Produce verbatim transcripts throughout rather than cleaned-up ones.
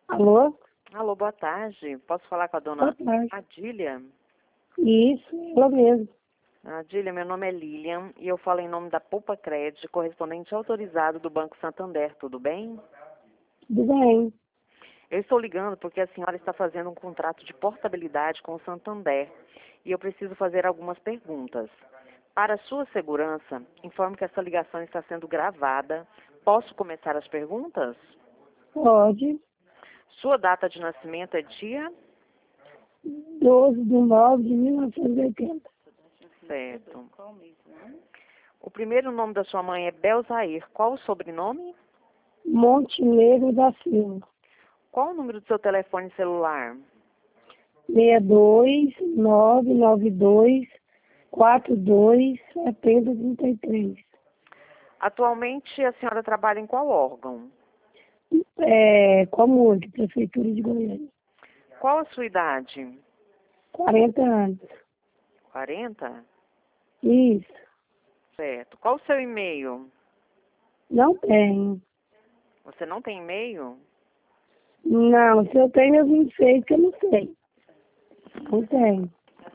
Alô? Alô, boa tarde. Posso falar com a Boa dona tarde. Adília? Isso, ela mesmo. Adília, meu nome é Lilian e eu falo em nome da Poupa Crédito, correspondente autorizado do Banco Santander, tudo bem? Tudo bem. Eu estou ligando porque a senhora está fazendo um contrato de portabilidade com o Santander e eu preciso fazer algumas perguntas. Para sua segurança, informe que essa ligação está sendo gravada. Posso começar as perguntas? Pode. Sua data de nascimento é dia? doze de nove de mil novecentos e oitenta. Certo. O primeiro nome da sua mãe é Belzair. Qual o sobrenome? Montenegro da Silva. Qual o número do seu telefone celular? seis dois nove nove dois quatro dois sete zero três três. Atualmente a senhora trabalha em qual órgão? É, Comune, Prefeitura de Goiânia. Qual a sua idade? quarenta anos. quarenta? Isso. Certo. Qual o seu e-mail? Não tenho. Você não tem e-mail? Não, se eu tenho, eu vim feito que eu não sei. Não tenho.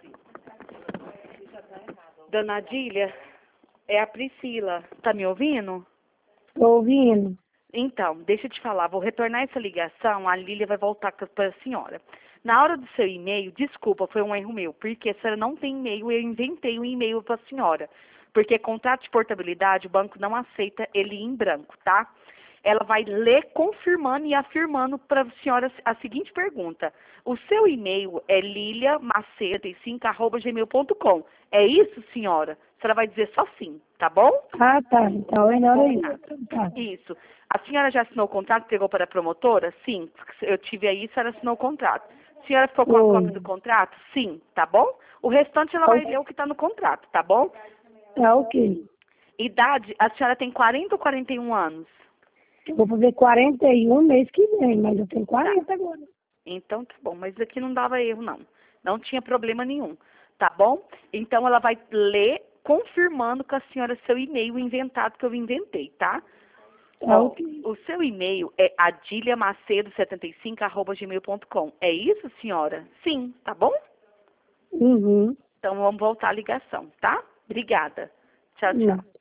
Dona Adília, é a Priscila. Tá me ouvindo? Estou ouvindo. Então, deixa eu te falar, vou retornar essa ligação, a Lília vai voltar para a senhora. Na hora do seu e-mail, desculpa, foi um erro meu, porque a senhora não tem e-mail, eu inventei um e-mail para a senhora. Porque contrato de portabilidade, o banco não aceita ele em branco, tá? Ela vai ler confirmando e afirmando para a senhora a seguinte pergunta. O seu e-mail é liliamacedo cinco arroba gmail ponto com. É isso, senhora? A senhora vai dizer só sim, tá bom? Ah, tá. Então é melhor aí. Combinado. Tá. Isso. A senhora já assinou o contrato, pegou para a promotora? Sim. Eu tive aí, a senhora assinou o contrato. A senhora ficou com a Oi. cópia do contrato? Sim, tá bom? O restante ela vai ler o que está no contrato, tá bom? Tá ok. Idade, a senhora tem quarenta ou quarenta e um anos? Eu vou fazer quarenta e um mês que vem, mas eu tenho quarenta agora. Então tá bom, mas aqui não dava erro não. Não tinha problema nenhum, tá bom? Então ela vai ler confirmando com a senhora seu e-mail inventado que eu inventei, tá? Tá Ó, ok. o seu e-mail é adiliamacedo setenta e cinco arroba gmail ponto com. É isso, senhora? Sim, tá bom? Uhum. Então vamos voltar à ligação, tá? Obrigada. Tchau, tchau. Não.